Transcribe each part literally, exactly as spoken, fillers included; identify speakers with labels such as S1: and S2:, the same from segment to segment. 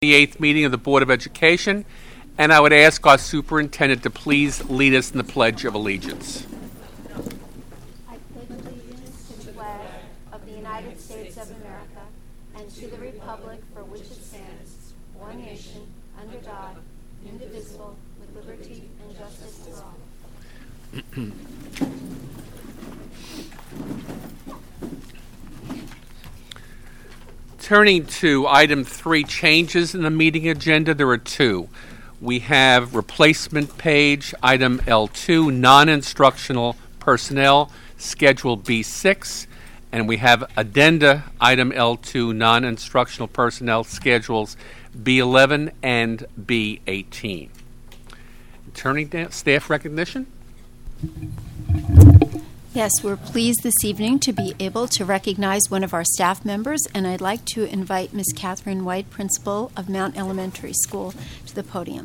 S1: The eighth meeting of the Board of Education, and I would ask our superintendent to please lead us in the Pledge of Allegiance.
S2: I pledge allegiance to the flag of the United States of America and to the republic for which it stands, one nation, under God, indivisible, with liberty and justice for all.
S1: Turning to item three, changes in the meeting agenda, there are two. We have replacement page, item L two, non-instructional personnel, schedule B six, and we have addenda, item L two, non-instructional personnel, schedules B eleven and B eighteen. Turning to staff recognition.
S3: Yes, we're pleased this evening to be able to recognize one of our staff members, and I'd like to invite Miz Catherine White, principal of Mount Elementary School, to the podium.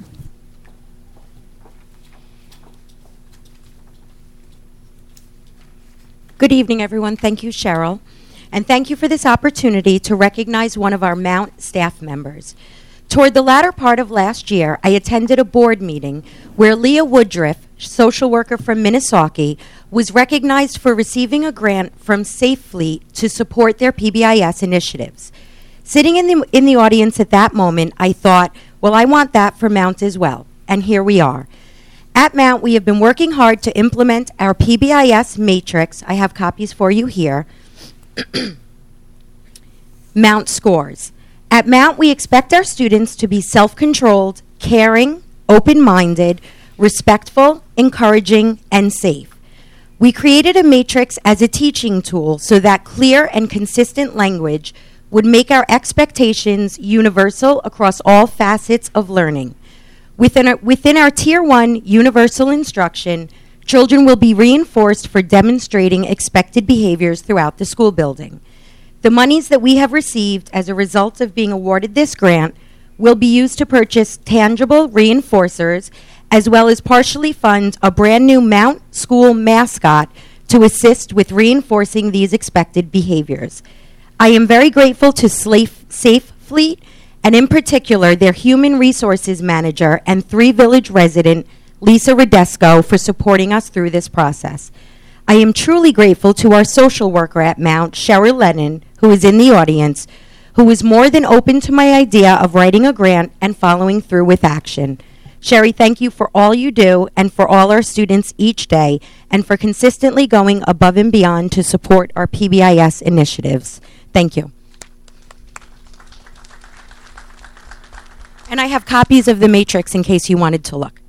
S4: Good evening, everyone. Thank you, Cheryl. And thank you for this opportunity to recognize one of our Mount staff members. Toward the latter part of last year, I attended a board meeting where Leah Woodruff, social worker from Minnesota, was recognized for receiving a grant from Safe Fleet to support their P B I S initiatives. Sitting in the in the audience at that moment, I thought, well, I want that for Mount as well. And here we are. At Mount, we have been working hard to implement our P B I S matrix. I have copies for you here. Mount scores. At Mount, we expect our students to be self-controlled, caring, open-minded, respectful, encouraging, and safe. We created a matrix as a teaching tool so that clear and consistent language would make our expectations universal across all facets of learning. Within our, within our Tier one universal instruction, children will be reinforced for demonstrating expected behaviors throughout the school building. The monies that we have received as a result of being awarded this grant will be used to purchase tangible reinforcers as well as partially fund a brand new Mount School mascot to assist with reinforcing these expected behaviors. I am very grateful to Safe Fleet and in particular their human resources manager and Three Village resident Lisa Radesco for supporting us through this process. I am truly grateful to our social worker at Mount, Cheryl Lennon, who is in the audience, who was more than open to my idea of writing a grant and following through with action. Sherry, thank you for all you do and for all our students each day and for consistently going above and beyond to support our P B I S initiatives. Thank you. And I have copies of the matrix in case you wanted to look.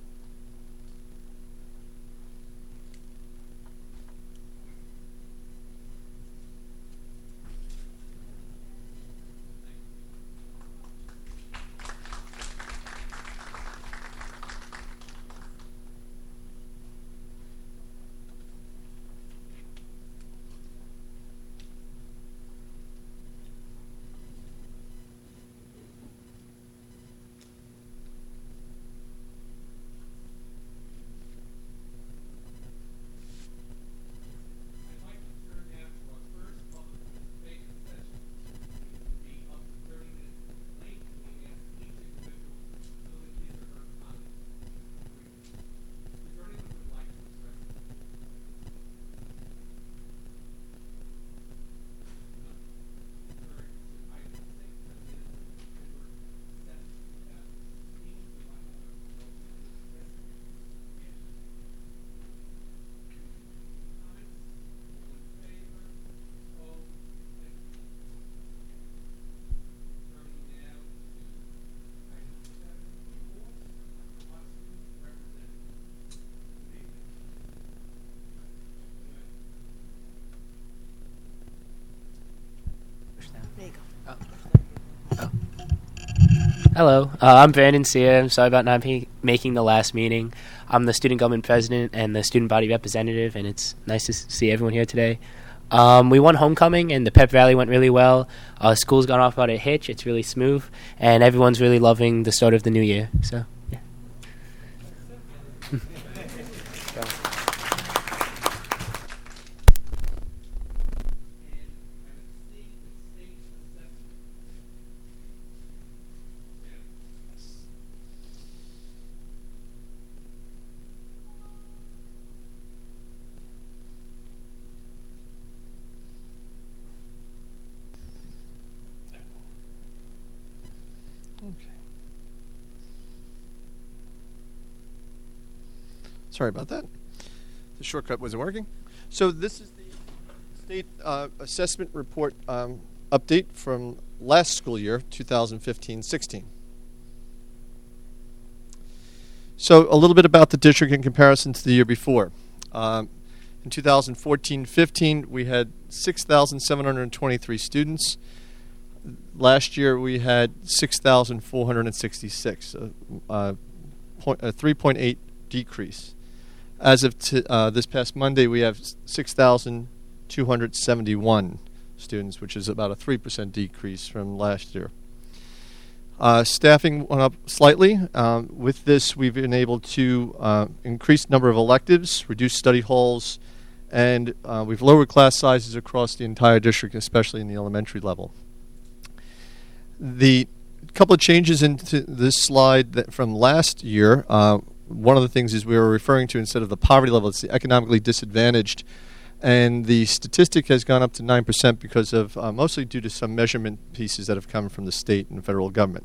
S5: Hello, uh, I'm Brandon Sear. I'm sorry about not be- making the last meeting. I'm the student government president and the student body representative, and it's nice to see everyone here today. Um, we won homecoming, and the pep rally went really well. Uh, school's gone off without a hitch. It's really smooth, and everyone's really loving the start of the new year. So, yeah.
S6: Sorry about that. The shortcut wasn't working. So this is the state uh, assessment report um, update from last school year, twenty fifteen sixteen. So a little bit about the district in comparison to the year before. Um, in two thousand fourteen fifteen, we had six thousand seven hundred twenty-three students. Last year, we had six thousand four hundred sixty-six, a, a, point, a three point eight decrease. As of t- uh, this past Monday, we have six thousand two hundred seventy-one students, which is about a three percent decrease from last year. Uh, staffing went up slightly. Um, with this, we've been able to uh, increase the number of electives, reduce study halls, and uh, we've lowered class sizes across the entire district, especially in the elementary level. The couple of changes into this slide that from last year, uh, one of the things is we were referring to, instead of the poverty level, it's the economically disadvantaged. And the statistic has gone up to nine percent because of, uh, mostly due to some measurement pieces that have come from the state and federal government.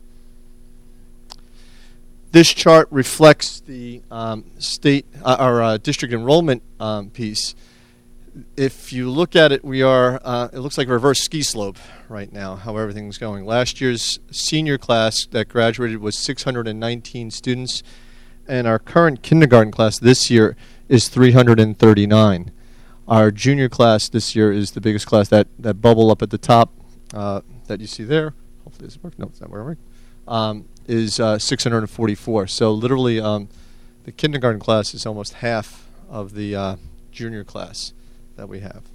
S6: This chart reflects the um, state, uh, or uh, district enrollment um, piece. If you look at it, we are, uh, it looks like a reverse ski slope right now, how everything's going. Last year's senior class that graduated was six hundred nineteen students, and our current kindergarten class this year is three hundred thirty-nine. Our junior class this year is the biggest class, that, that bubble up at the top uh, that you see there. Hopefully this works. No, it's not working. Um, is uh, six hundred forty-four. So literally um, the kindergarten class is almost half of the uh, junior class that we have.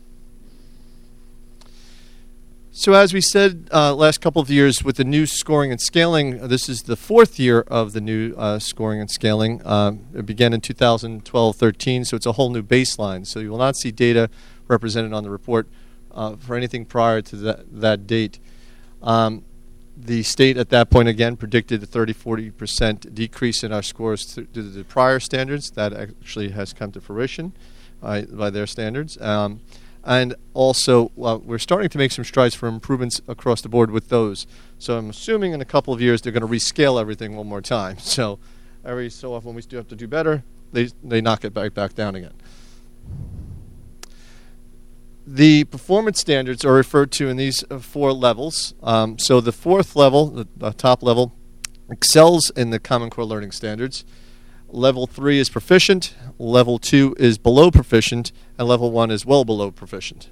S6: So as we said uh, last couple of years with the new scoring and scaling, uh, this is the fourth year of the new uh, scoring and scaling. Um, it began in two thousand twelve thirteen, so it's a whole new baseline. So you will not see data represented on the report uh, for anything prior to that, that date. Um, the state at that point, again, predicted a thirty to forty percent decrease in our scores due to the prior standards. That actually has come to fruition by, by their standards. Um, And also, uh, we're starting to make some strides for improvements across the board with those. So I'm assuming in a couple of years they're going to rescale everything one more time. So every so often when we do have to do better, they they knock it back back down again. The performance standards are referred to in these uh, four levels. Um, so the fourth level, the, the top level, excels in the Common Core Learning Standards. Level three is proficient, level two is below proficient, and level one is well below proficient.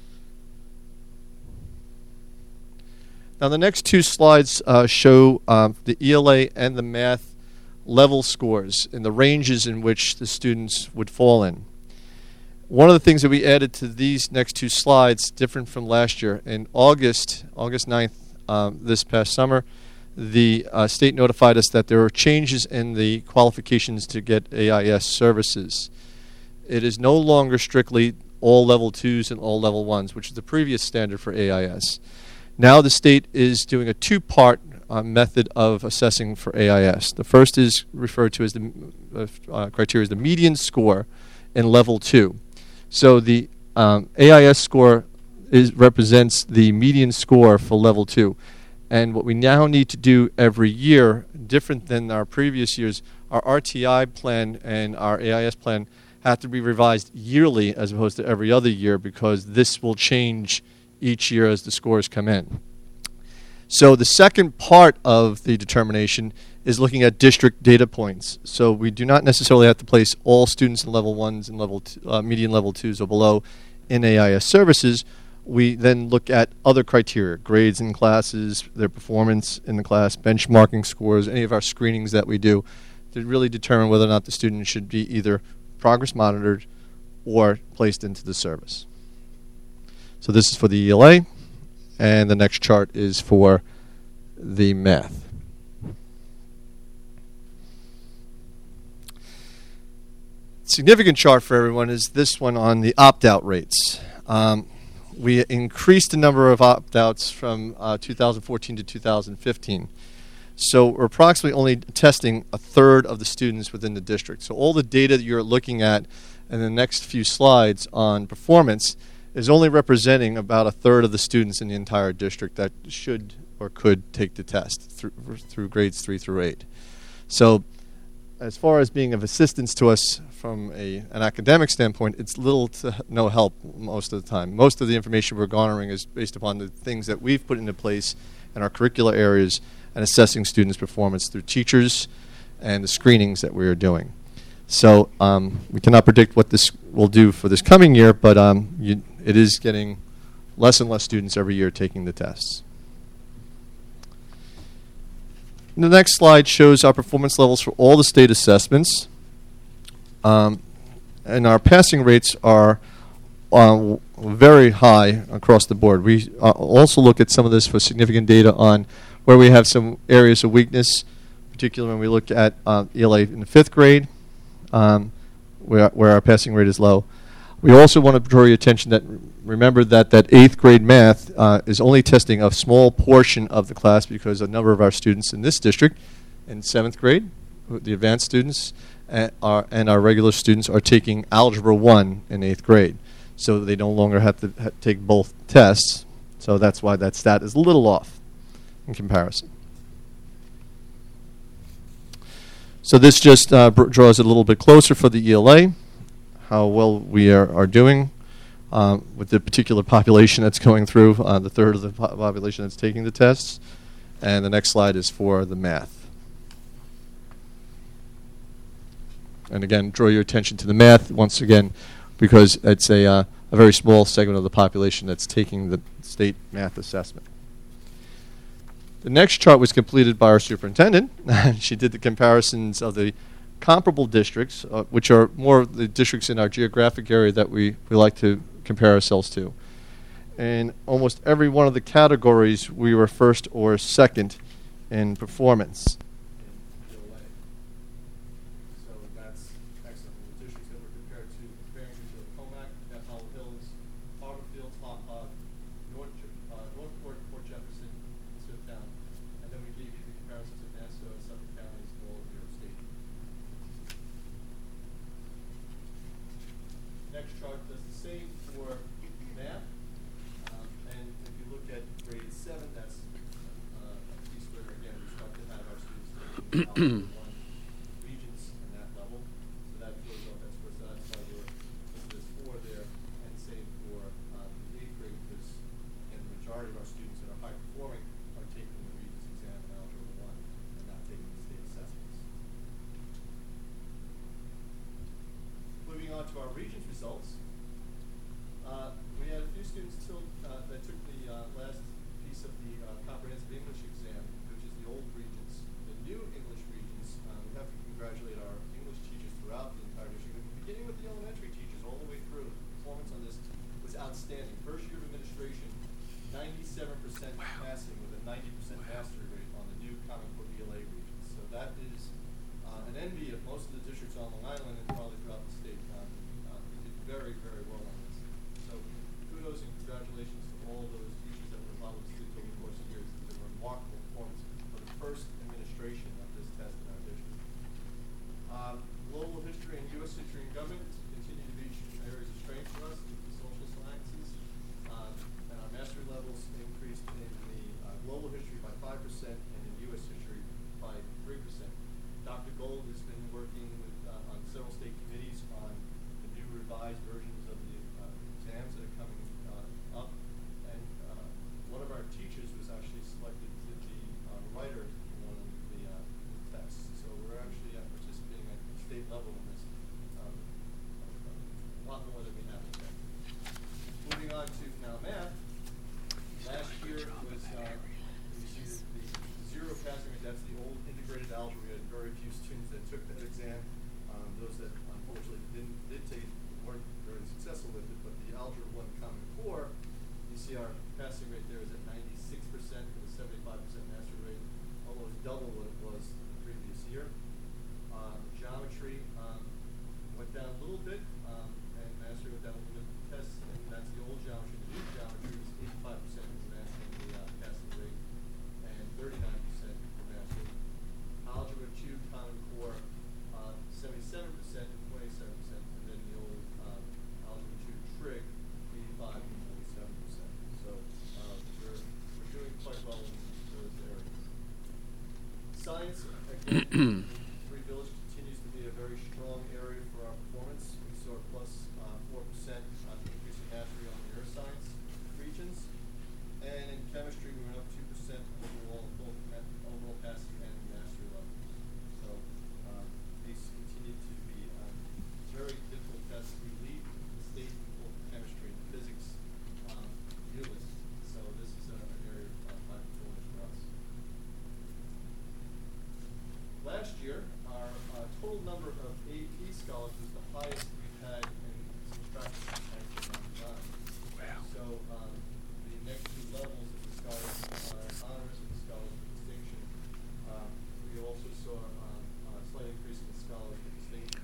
S6: Now the next two slides uh, show um, the E L A and the math level scores and the ranges in which the students would fall in. One of the things that we added to these next two slides, different from last year, in August, August ninth, um, this past summer, the uh, state notified us that there were changes in the qualifications to get A I S services. It is no longer strictly all level twos and all level ones, which is the previous standard for A I S. Now the state is doing a two-part uh, method of assessing for A I S. The first is referred to as the uh, uh, criteria as the median score in level two. So the um, A I S score is represents the median score for level two. And what we now need to do every year, different than our previous years, our R T I plan and our A I S plan have to be revised yearly as opposed to every other year, because this will change each year as the scores come in. So the second part of the determination is looking at district data points. So we do not necessarily have to place all students in level ones and level two, uh, median level twos or below in A I S services. We then look at other criteria, grades in classes, their performance in the class, benchmarking scores, any of our screenings that we do, to really determine whether or not the student should be either progress monitored or placed into the service. So this is for the E L A, and the next chart is for the math. Significant chart for everyone is this one on the opt-out rates. Um, we increased the number of opt-outs from uh, two thousand fourteen to two thousand fifteen. So we're approximately only testing a third of the students within the district. So all the data that you're looking at in the next few slides on performance is only representing about a third of the students in the entire district that should or could take the test through, through grades three through eight. So as far as being of assistance to us from a, an academic standpoint, it's little to no help most of the time. Most of the information we're garnering is based upon the things that we've put into place in our curricular areas and assessing students' performance through teachers and the screenings that we are doing. So um, we cannot predict what this will do for this coming year, but um, you, it is getting less and less students every year taking the tests. The next slide shows our performance levels for all the state assessments. Um, and our passing rates are uh, very high across the board. We uh, also look at some of this for significant data on where we have some areas of weakness, particularly when we look at uh, E L A in the fifth grade, um, where, where our passing rate is low. We also want to draw your attention that, remember that that eighth grade math uh, is only testing a small portion of the class because a number of our students in this district in seventh grade, the advanced students, and our, and our regular students are taking Algebra one in eighth grade. So they no longer have to ha- take both tests. So that's why that stat is a little off in comparison. So this just uh, br- draws it a little bit closer for the E L A, how well we are, are doing um, with the particular population that's going through, uh, the third of the po- population that's taking the tests. And the next slide is for the math. And again, draw your attention to the math once again, because it's a, uh, a very small segment of the population that's taking the state math assessment. The next chart was completed by our superintendent. She did the comparisons of the comparable districts, uh, which are more of the districts in our geographic area that we, we like to compare ourselves to. In almost every one of the categories, we were first or second in performance. So that's excellent. The districts that were compared to Barrington, Comac, Beth Howell Hills, Harvard Fields, Hop Hog, North, uh, Northport, Port Jefferson, Smithtown. And then we gave you the comparisons of Nassau, Suffolk counties, and all of New York State. Next chart does the same for math. Um, and if you look at grade seven, that's uh, a piece where, again, we start to have our students taking one regions in that level. So that goes up, that's where that's why we're, there's four there, and same for uh, the eighth grade, because, again, the majority of our students that are high performing are taking the Regents exam in Algebra one and not taking the state assessments. Moving on to our Regents results. Uh, we had a few students still, uh, that took the uh, last piece of the uh, comprehensive English exam, which is the old Regents. The new English Regents Science, again, Green Village continues to be a very strong area for our performance. We saw a plus uh, four percent on increase in mastery on the earth science regions. And in chemistry, we went up two percent overall, both at overall passing and mastery levels. So um, these continue to be um, very difficult tests. We lead the state in both chemistry and physics um, units. So this is uh, an area of uh, high performance for us. Last year, our uh, total number of A P scholars was the highest we've had in since practice in nineteen ninety-nine.
S1: Wow.
S6: So um, the next two levels of the scholars are honors and the scholars with distinction. Um, we also saw um, a slight increase in the scholars with distinction.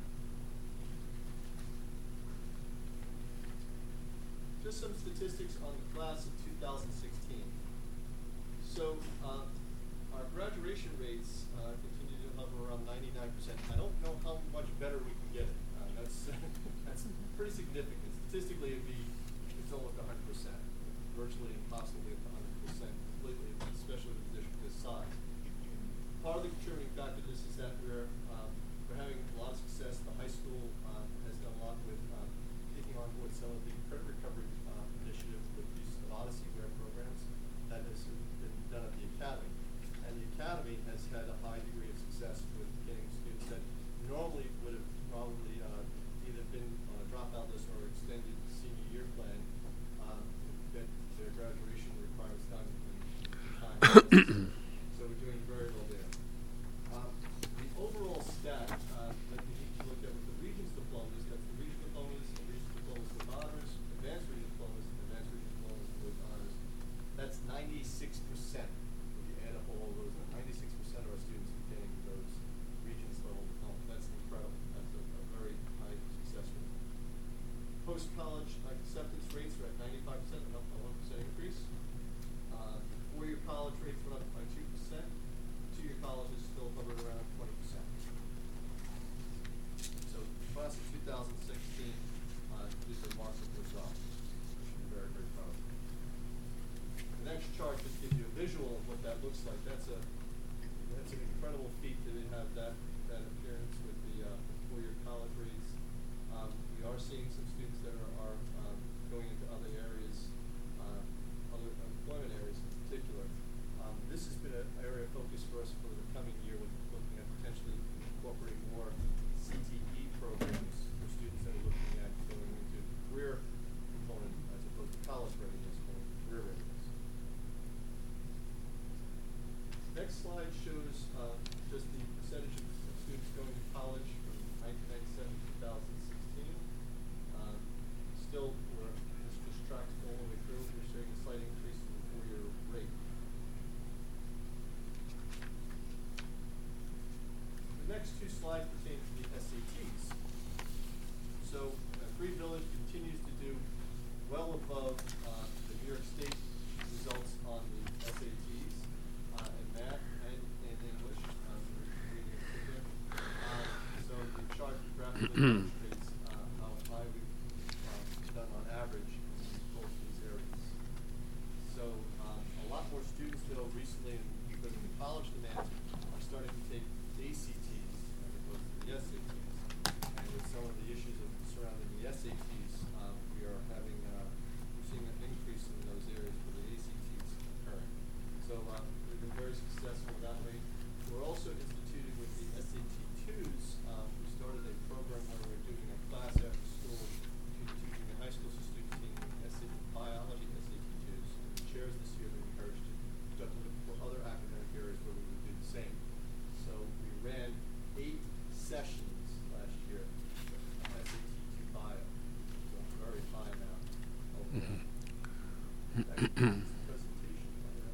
S6: Just some statistics on the class of two thousand sixteen. So uh, our graduation rates uh, continue to hover around ninety-nine percent. I don't know how much better we can get it. Uh, that's that's pretty significant. Statistically, it'd be it's almost one hundred percent. Virtually impossible to get one hundred percent completely, especially with a district this size. Part of the contributing factor to this is that we're um, we're having a lot of success. The high school uh, has done a lot with um, taking on board some of the credit recovery uh, initiatives with use of Odyssey Ware programs that has been done at the academy. And the academy has had a high degree of success with getting students that normally would have probably uh, either been on a dropout list or extended senior year plan um, to get their graduation requirements done in time. So we're doing very well there. Um, the overall stat uh, that we need to look at with the Regents diplomas, that's the Regents diplomas, the Regents diplomas with honors, advanced Regents diplomas, and advanced Regents diplomas with honors. That's ninety-six percent. If you add up all of those, ninety-six percent of our students obtaining those Regents level diplomas. That's incredible. That's a, a very high success rate. Post-college acceptance rates are at ninety-five percent, up by one percent increase. Uh, four-year college rates went up by two percent. Two-year college is still hovering around twenty percent. So class of two thousand sixteen uh, is a remarkable result. We should be very, very proud of. The next chart just gives you a visual of what that looks like. That's a that's an incredible feat to have that that appearance with the uh, four-year college rates. Um, we are seeing some students that are, are um, going into other areas, uh, other employment areas in particular. Um, this has been an area of focus for us for the coming year, with looking at potentially incorporating more C T E programs for students that are looking at going into the career component as opposed to college readiness or career readiness. Next slide shows uh, just the percentage of students going to college from nineteen ninety-seven to two thousand sixteen. Um, still, we're, this just tracks all the way through. We're showing a slight increase in the four-year rate. The next two slides pertain to the S A Ts. So, uh, Green Village continues to do well above uh, the New York State results on the S A Ts uh, in math and in English. Um, reading in particular. Uh, so the chart graphically demonstrates uh, how high we've uh, done on average in both these areas. So um, a lot more students, though, recently, because of the college demands, are starting to take A C Ts as opposed to the S A Ts. And with some of the issues of surrounding the S A Ts, um, we are having uh, we're seeing an increase in those areas where the A C Ts occurring. So uh, we've been very successful that way. We're also instituted with the S A T twos. Um, we started a program where we're doing a class after school to teaching the high school students taking S A T biology S A T twos. And the chairs this year have been encouraged to start to look for other academic areas where we would do the same. So we ran eight sessions last year on S A T two bio. So a very high amount overall. That concludes the presentation.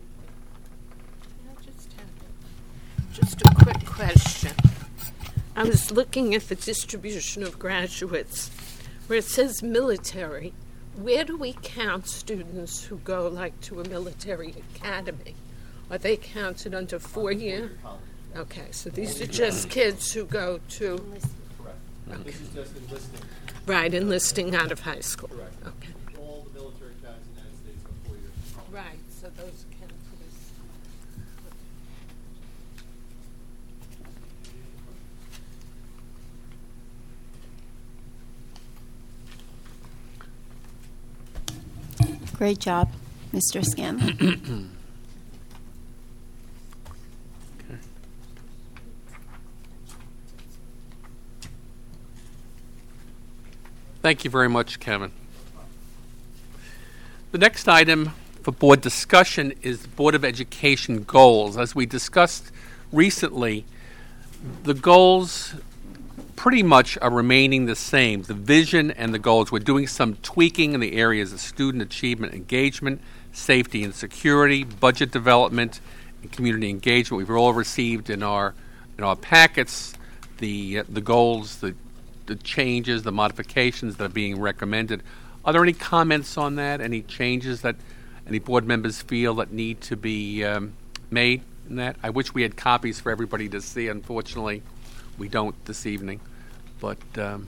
S7: I just have just a quick question. I was looking at the distribution of graduates where it says military. Where do we count students who go like to a military academy? Are they counted under four-year? Okay, so these are just kids who go to,
S6: Correct. This is just enlisting.
S7: right, enlisting out of high school.
S6: Correct.
S7: Okay.
S6: All the military academies in the United States are four years.
S7: Right, so those are counted as.
S3: Great job, Mister Scanlon.
S1: Thank you very much, Kevin. The next item for board discussion is the Board of Education goals. As we discussed recently, the goals pretty much are remaining the same. The vision and the goals. We're doing some tweaking in the areas of student achievement, engagement, safety and security, budget development, and community engagement. We've all received in our in our packets the uh, the goals, the the changes, the modifications that are being recommended. Are there any comments on that? Any changes that any board members feel that need to be um, made in that? I wish we had copies for everybody to see. Unfortunately, we don't this evening. But um,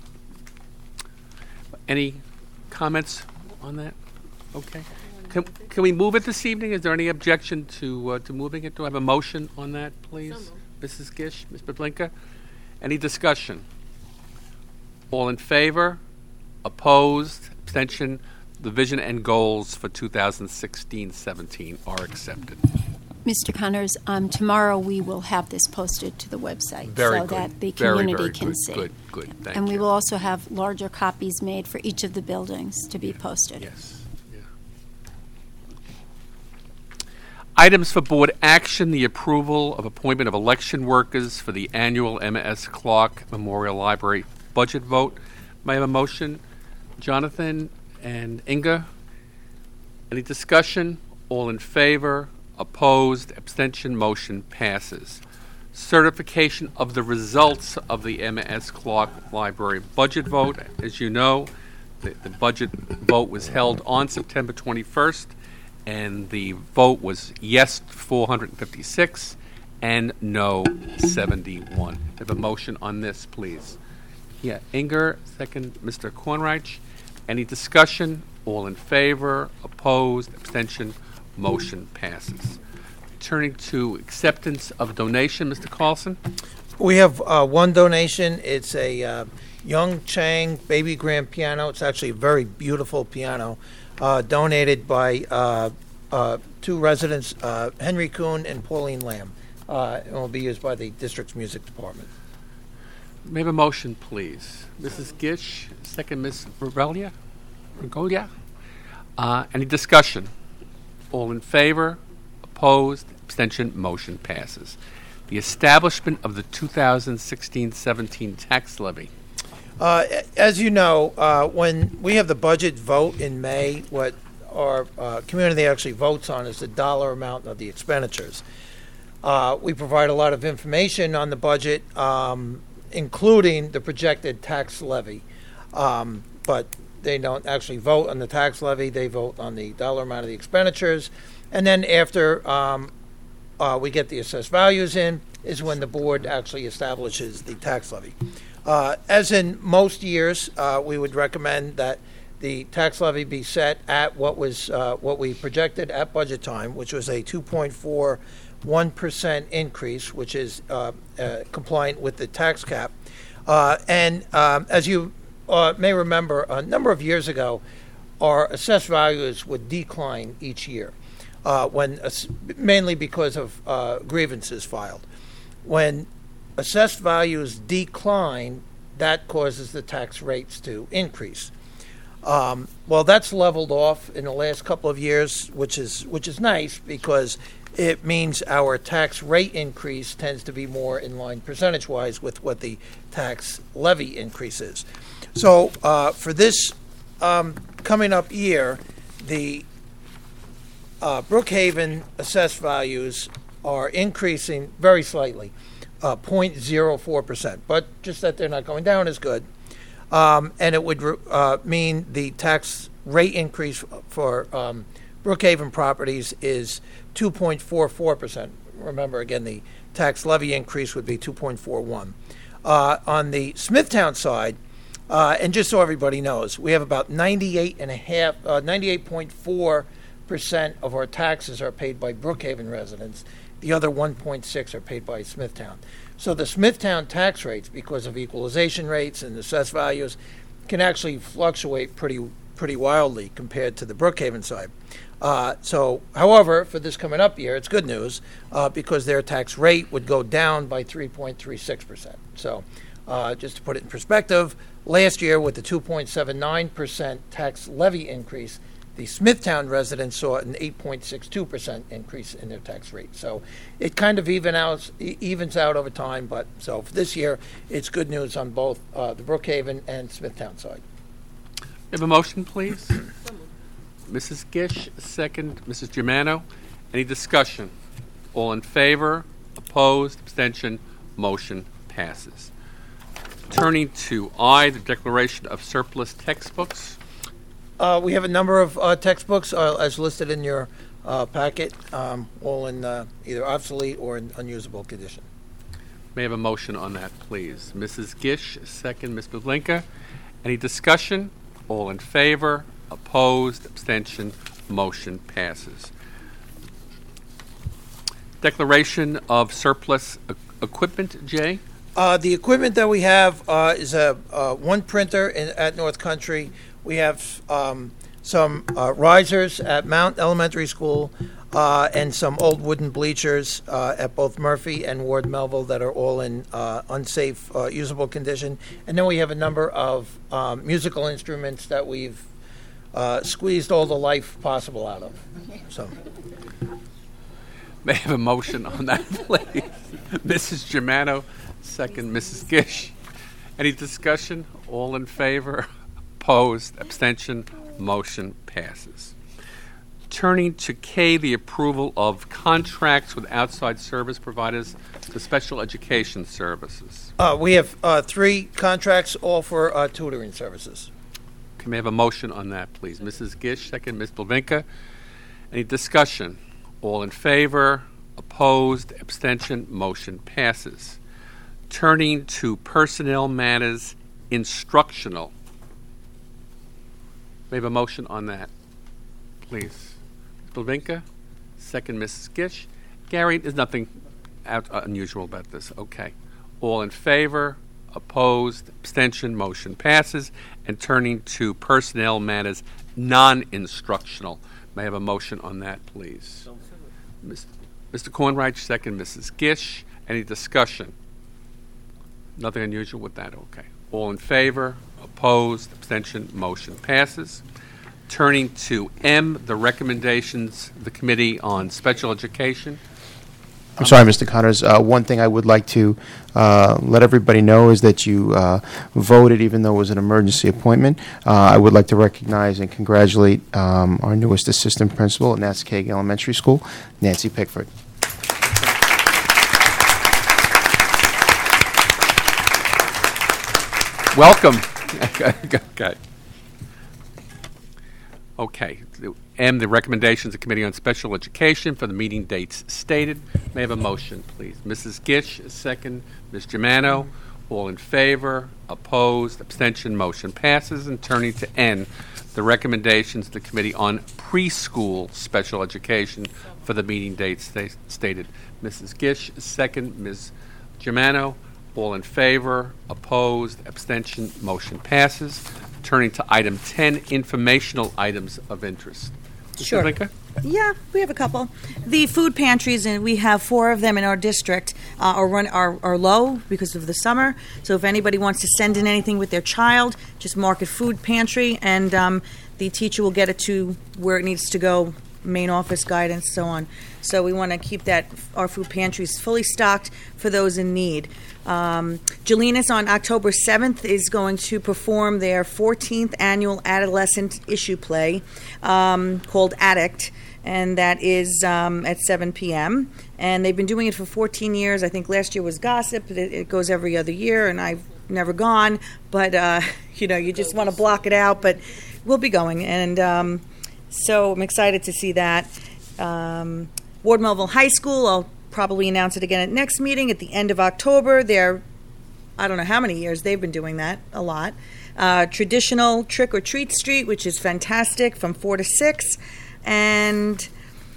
S1: any comments on that? Okay. Can, can we move it this evening? Is there any objection to uh, to moving it? Do I have a motion on that, please? Missus Gish, Mister Blinka? Any discussion? All in favor? Opposed? Abstention? The vision and goals for two thousand sixteen seventeen are accepted.
S3: Mister Connors, um, tomorrow we will have this posted to the website
S1: Very
S3: so
S1: good.
S3: that the
S1: Very,
S3: community
S1: very
S3: can
S1: good.
S3: see.
S1: Good, good. Thank
S3: and we
S1: you.
S3: will also have larger copies made for each of the buildings to be posted.
S1: Yes. Yeah. Items for board action, the approval of appointment of election workers for the annual M S Clark Memorial Library budget vote. May I have a motion? Jonathan and Inga? Any discussion? All in favor? Opposed? Abstention? Motion passes. Certification of the results of the M S Clark Library budget vote. As you know, the, the budget vote was held on September twenty-first, and the vote was yes four hundred fifty-six and no seventy-one. Have a motion on this, please. Yeah, Inger, second, Mister Kornreich. Any discussion? All in favor? Opposed? Abstention? Motion passes. Turning to acceptance of donation, Mister Carlson.
S8: We have uh, one donation. It's a uh, Young Chang baby grand piano. It's actually a very beautiful piano, uh, donated by uh, uh, two residents, uh, Henry Kuhn and Pauline Lamb, uh, and will be used by the district's music department.
S1: May I have a motion, please? Missus Gish, second, Miz Regalia. Regalia. Uh, any discussion? All in favor? Opposed? Abstention? Motion passes. The establishment of the two thousand sixteen seventeen tax levy.
S8: Uh, as you know, uh, when we have the budget vote in May, what our uh, community actually votes on is the dollar amount of the expenditures. Uh, we provide a lot of information on the budget, um, including the projected tax levy. Um, but they don't actually vote on the tax levy. They vote on the dollar amount of the expenditures. And then after um, uh, we get the assessed values in is when the board actually establishes the tax levy. Uh, as in most years, uh, we would recommend that the tax levy be set at what was uh, what we projected at budget time, which was a two point four one percent increase, which is uh, uh, compliant with the tax cap. Uh, and um, as you uh, may remember, a number of years ago, our assessed values would decline each year, uh, when uh, mainly because of uh, grievances filed. When assessed values decline, that causes the tax rates to increase. Um, well, that's leveled off in the last couple of years, which is which is nice because it means our tax rate increase tends to be more in line percentage-wise with what the tax levy increase is. So uh, for this um, coming up year, the uh, Brookhaven assessed values are increasing very slightly, uh, zero point zero four percent, but just that they're not going down is good. Um, and it would uh, mean the tax rate increase for um, Brookhaven properties is two point four four percent. Remember, again, the tax levy increase would be two point four one. Uh, on the Smithtown side, uh, and just so everybody knows, we have about ninety-eight and a half, uh, ninety-eight point four percent of our taxes are paid by Brookhaven residents. The other one point six are paid by Smithtown. So the Smithtown tax rates, because of equalization rates and assessed values, can actually fluctuate pretty pretty wildly compared to the Brookhaven side. Uh, so, however, for this coming up year, it's good news uh, because their tax rate would go down by three point three six percent. So, uh, just to put it in perspective, last year with the two point seven nine percent tax levy increase, the Smithtown residents saw an eight point six two percent increase in their tax rate. So it kind of even out, evens out over time. But so for this year, it's good news on both uh, the Brookhaven and Smithtown side.
S1: We have a motion, please. Missus Gish, second. Missus Germano. Any discussion? All in favor? Opposed? Abstention? Motion passes. Turning to I, the declaration of surplus textbooks.
S8: Uh, we have a number of uh, textbooks uh, as listed in your uh, packet, um, all in uh, either obsolete or in unusable condition.
S1: May I have a motion on that, please? Missus Gish, second. Miz Pavlinka. Any discussion? All in favor? Opposed? Abstention? Motion passes. Declaration of surplus e- equipment, Jay.
S8: Uh, the equipment that we have uh, is a uh, one printer in, at North Country. We have um, some uh, risers at Mount Elementary School uh, and some old wooden bleachers uh, at both Murphy and Ward Melville that are all in uh, unsafe, uh, usable condition. And then we have a number of um, musical instruments that we've uh, squeezed all the life possible out of. So,
S1: May I have a motion on that, please? Missus Germano, second. Missus Gish. Any discussion? All in favor? Opposed? Abstention? Motion passes. Turning to K, the approval of contracts with outside service providers for special education services.
S8: uh, we have uh, three contracts, all for uh, tutoring services.
S1: Can we have a motion on that, please? Missus Gish, second. Miz Pavlinka. Any discussion? All in favor? Opposed? Abstention? Motion passes. Turning to personnel matters, instructional. We have a motion on that, please. Miz Pavlinka, second. Missus Gish. Gary, there's nothing out, uh, unusual about this. Okay. All in favor? Opposed? Abstention? Motion passes. And turning to personnel matters, non-instructional. May I have a motion on that, please? Mister Kornreich, second. Missus Gish. Any discussion? Nothing unusual with that? Okay. All in favor? Opposed? Abstention? Motion passes. Turning to M, the recommendations of the Committee on Special Education.
S9: I'm sorry, Mister Connors. Uh, one thing I would like to uh, let everybody know is that you uh, voted, even though it was an emergency appointment. Uh, I would like to recognize and congratulate um, our newest assistant principal at Nascaig Elementary School, Nancy Pickford.
S1: Welcome. Okay. Okay. M, the recommendations of the Committee on Special Education for the meeting dates stated. May I have a motion, please? Missus Gish, second. Miz Germano, all in favor, opposed, abstention, motion passes. And turning to N, the recommendations of the Committee on Preschool Special Education for the meeting dates sta- stated. Missus Gish, second. Miz Germano, all in favor, opposed, abstention, motion passes. Turning to item ten, informational items of interest. Miz
S10: Sure.
S1: Pavlinka?
S10: Yeah, we have a couple. The food pantries, and we have four of them in our district, uh, are, run, are, are low because of the summer. So if anybody wants to send in anything with their child, just mark it food pantry, and um, the teacher will get it to where it needs to go, main office guidance, so on. So we want to keep that our food pantries fully stocked for those in need. Um, Jolinas on October seventh is going to perform their fourteenth annual adolescent issue play um, called Addict, and that is um, at seven p.m. And they've been doing it for fourteen years. I think last year was Gossip. It, it goes every other year, and I've never gone. But, uh, you know, you just want to block it out. But we'll be going. And um, so I'm excited to see that. Um, Ward Melville High School, I'll probably announce it again at next meeting at the end of October. They're, I don't know how many years they've been doing that, a lot. Uh, traditional Trick or Treat Street, which is fantastic, from four to six. And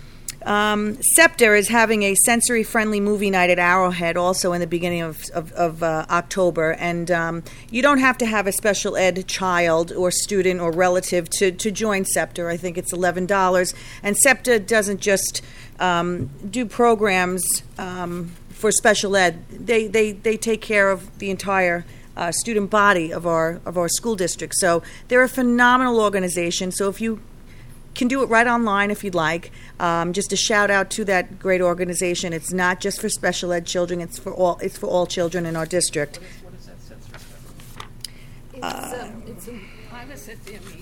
S10: Um, Scepter is having a sensory-friendly movie night at Arrowhead also in the beginning of, of, of uh, October. And um, you don't have to have a special ed child or student or relative to, to join Scepter. I think it's eleven dollars. And Scepter doesn't just um, do programs um, for special ed. They, they, they take care of the entire uh, student body of our, of our school district. So they're a phenomenal organization. So if you can do it right online if you'd like. Um, just a shout out to that great organization. It's not just for special ed children. It's for all. It's for all children in our district.
S7: What is that sensory friendly? It's, uh, it's a, I was at the meeting.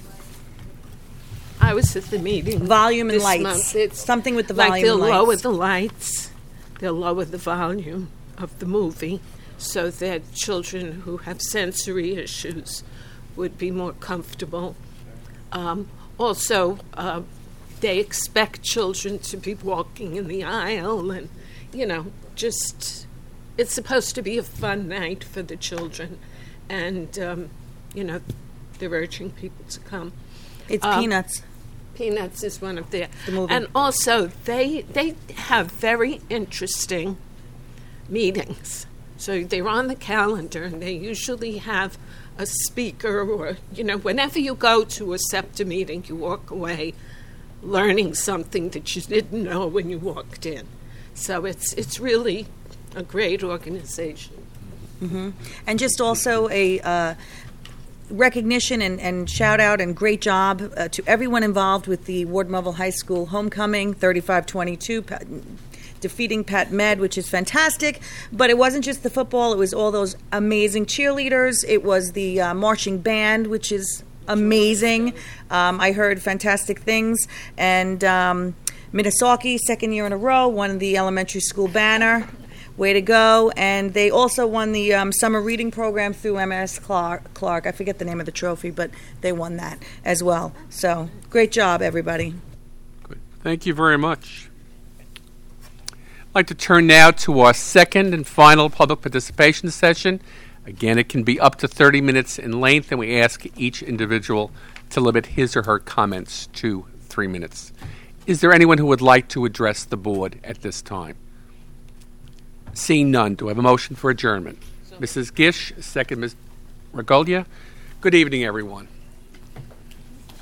S7: I was at the meeting.
S10: Volume and
S7: this
S10: lights.
S7: Month. It's
S10: something with the
S7: like
S10: volume
S7: they'll
S10: and lights.
S7: lower the lights. They'll lower the volume of the movie so that children who have sensory issues would be more comfortable. Um, Also, uh, they expect children to be walking in the aisle and, you know, just, it's supposed to be a fun night for the children. And, um, you know, they're urging people to come.
S10: It's
S7: um,
S10: Peanuts.
S7: Peanuts is one of their.
S10: The movie.
S7: And also, they they have very interesting meetings. So they're on the calendar, and they usually have a speaker, or, you know, whenever you go to a SEPTA meeting, you walk away learning something that you didn't know when you walked in. So it's it's really a great organization.
S10: Mm-hmm. And just also a uh, recognition and, and shout out and great job uh, to everyone involved with the Ward Melville High School homecoming, thirty-five twenty-two. Pa- defeating Pat Med, which is fantastic. But it wasn't just the football. It was all those amazing cheerleaders. It was the uh, marching band, which is amazing. Um, I heard fantastic things. And um, Minnesota, second year in a row, won the elementary school banner. Way to go. And they also won the um, summer reading program through M S Clark. Clark. I forget the name of the trophy, but they won that as well. So great job, everybody.
S1: Good. Thank you very much. I'd like to turn now to our second and final public participation session. Again, it can be up to thirty minutes in length, and we ask each individual to limit his or her comments to three minutes. Is there anyone who would like to address the board at this time? Seeing none, do I have a motion for adjournment? So Missus Gish, second Miz Regolia. Good evening, everyone.